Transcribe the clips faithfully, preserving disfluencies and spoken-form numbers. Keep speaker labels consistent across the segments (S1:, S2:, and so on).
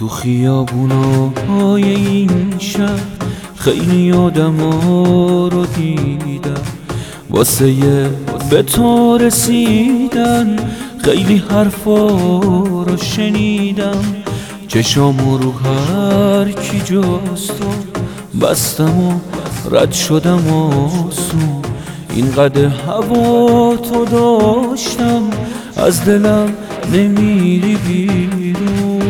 S1: تو خیابونای این شهر خیلی آدما رو دیدم، واسه به تو رسیدن خیلی حرفا رو شنیدم. چشامو رو هر کی جاست و بستم و رد شدم آسون. اینقدر هوا تو داشتم از دلم نمیری بیرون.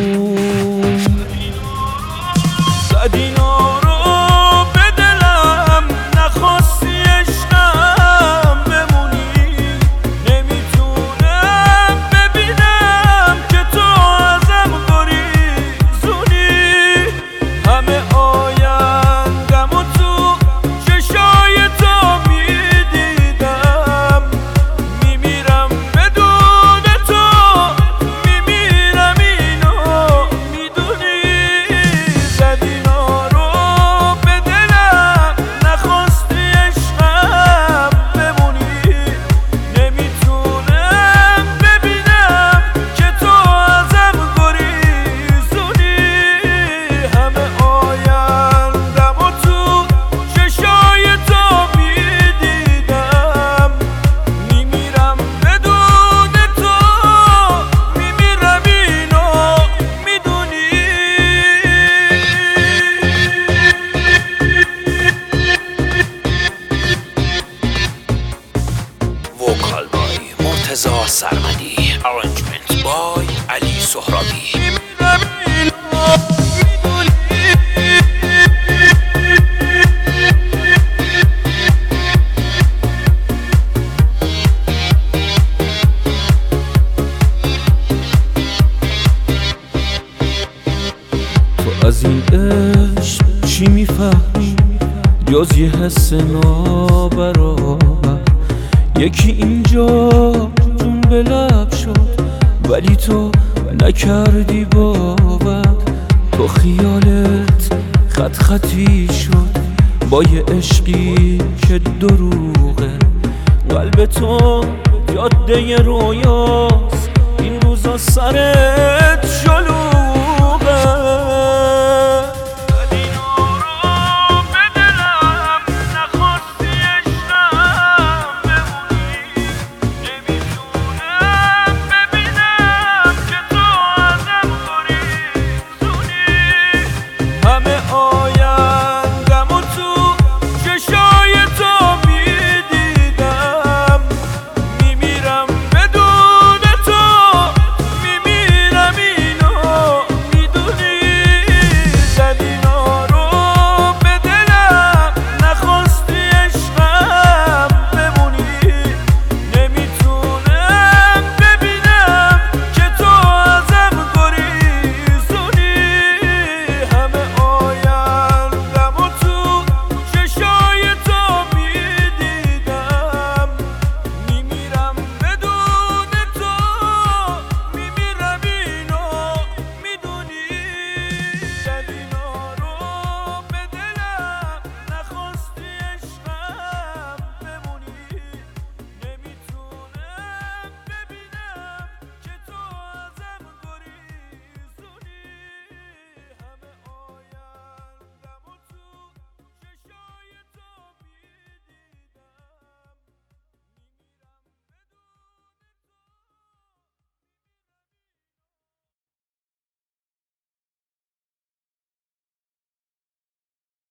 S1: زدینا رو به دلم نخواستی عشقم بمونی، نمیتونم ببینم که تو ازم گریزونی. همه آیندم و تو چشای تو میدیدم، میمیرم بدون تو، میمیرم اینو میدونی. زدینا رو به دلم نخواستی عشقم بمونی، نمیتونم ببینم که تو ازم گریزونی. همه آیندم و تو چشای تو میدیدم، میمیرم بدون تو، میمیرم اینو میدونی.
S2: وکال بای مرتضی سرمدی، ارنجمنت بای علی سهرابی.
S1: تو از این عشق چی میفهمی جز یه حس نابرابر؟ یکی اینجا جون به لب شد ولی تو نکردی باور. تو خیالت خط خطی شد با یه عشقی که دروغه. قلب تو جاده رویاست این روزا سر